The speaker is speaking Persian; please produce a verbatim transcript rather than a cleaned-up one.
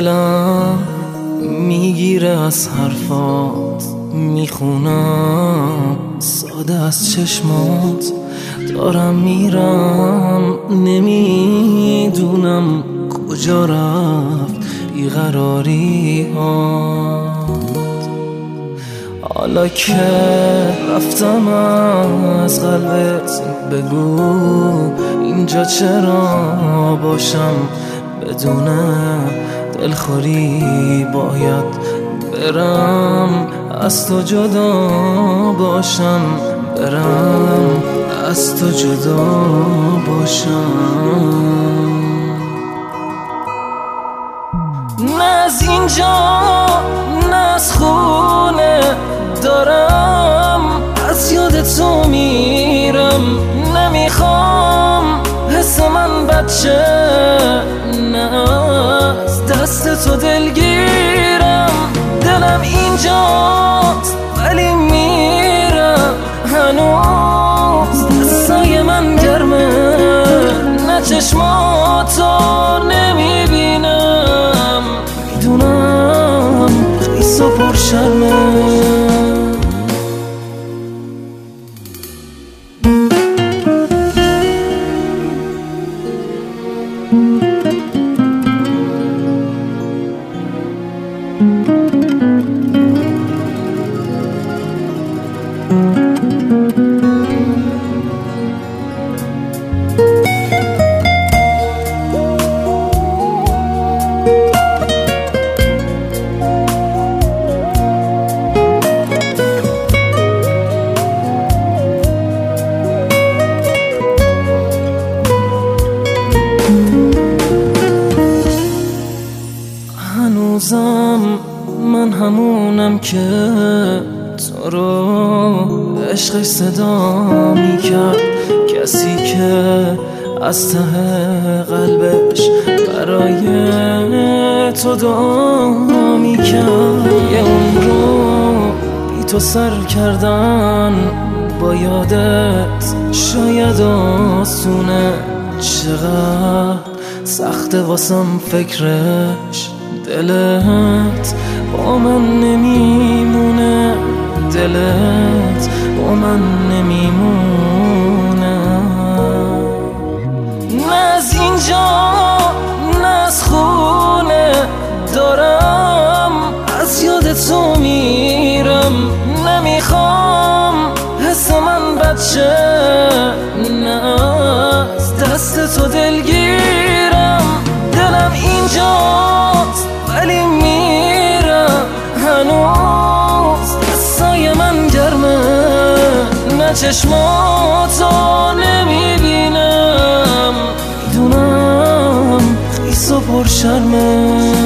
دلم میگیره از حرفات، میخونم ساده از چشمات. دارم میرم نمیدونم کجا رفت بیقراری ها. حالا که رفتم از قلبت بگو اینجا چرا باشم بدون دلخوری. باید برم از تو جدا باشم، برم از تو جدا باشم. نه از اینجا نه از خونه دارم از یاد تو میرم. نمیخوام حس من بچه، نه از دست تو دلگیرم. دلم اینجاست ولی میرم هنوز دستای من گرمه. نه چشماتو نمیبینم، میدونم خیس و پر شرمه. هنوزم من همونم که تو رو عشقش صدا میکرد. کسی که از ته قلبش برای تو دعا میکرد. یه عمر رو بی تو سر کردن با یادت شاید آسونه. چقدر سخته واسم فکرش، دلت با من نمیمونه، دلت با من نمیمونه. نه از اینجا نه از خونه دارم از یاد تو میرم. نمیخوام حس من بچه، نه از دست تو دلگیرم. دلم اینجاست ولی میرم هنوز دستای من گرمه. نه چشماتو نمیبینم، میدونم خیس و پر شرمه.